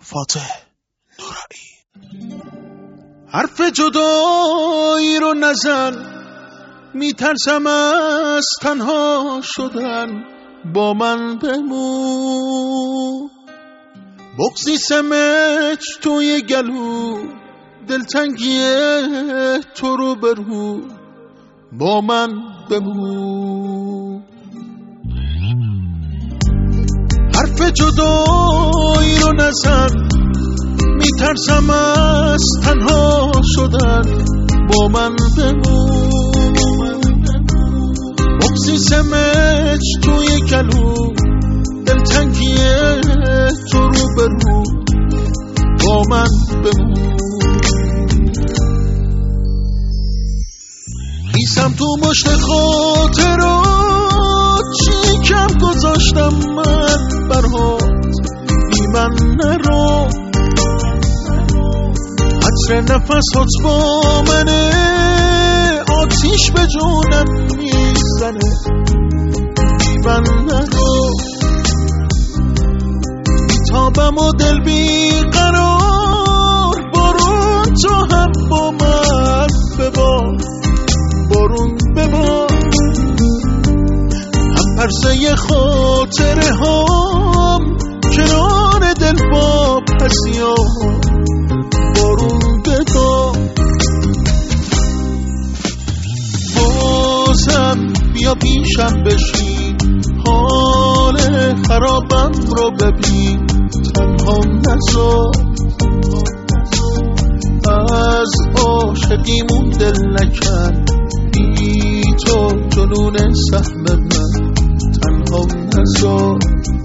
فاتح نورایی. حرف جدایی رو نزن، میترسم از تنها شدن، با من بمون. بغضی سمج توی گلو، دلتنگی تو رو برو، با من بمون. حرف جدایی رو نزن، میترسم از تنها شدن، با من بمون. بغضی سمج توی گلو، دلتنگی تو رو برو، با من بمون. ایسم تو مشت خاطرات، چی کم گذاشتم من برات، بی من نرو. عطر نفسات با منه، آتیش به جونم میزنه، بی من نرو. بیتابم و دل بیقرار، بارون تو هم با من ببار، بارون ببار. هم پرسه خاطره هم، کنار دل با پسیام، بارون ببار. بازم بیا پیشم بشین، حال خرابم رو ببین، تنها نذار. از عاشقیمون دل نکن، بی تو جنون سهم من، تنها نذار.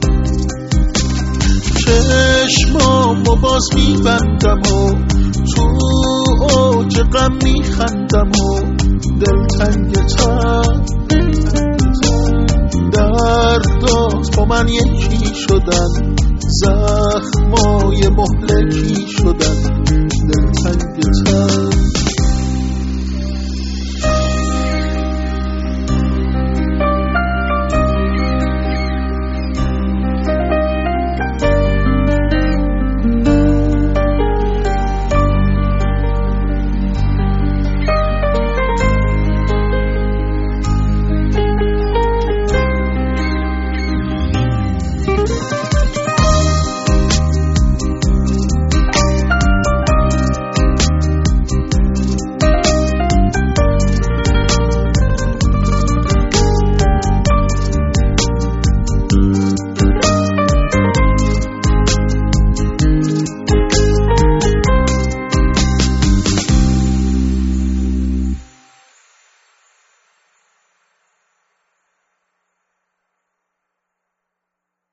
چشمامو باز میبندم و تو اوج غم میخندم و دلتنگتم. دردات با من یکی شدن، زخمای مهلکی شدن،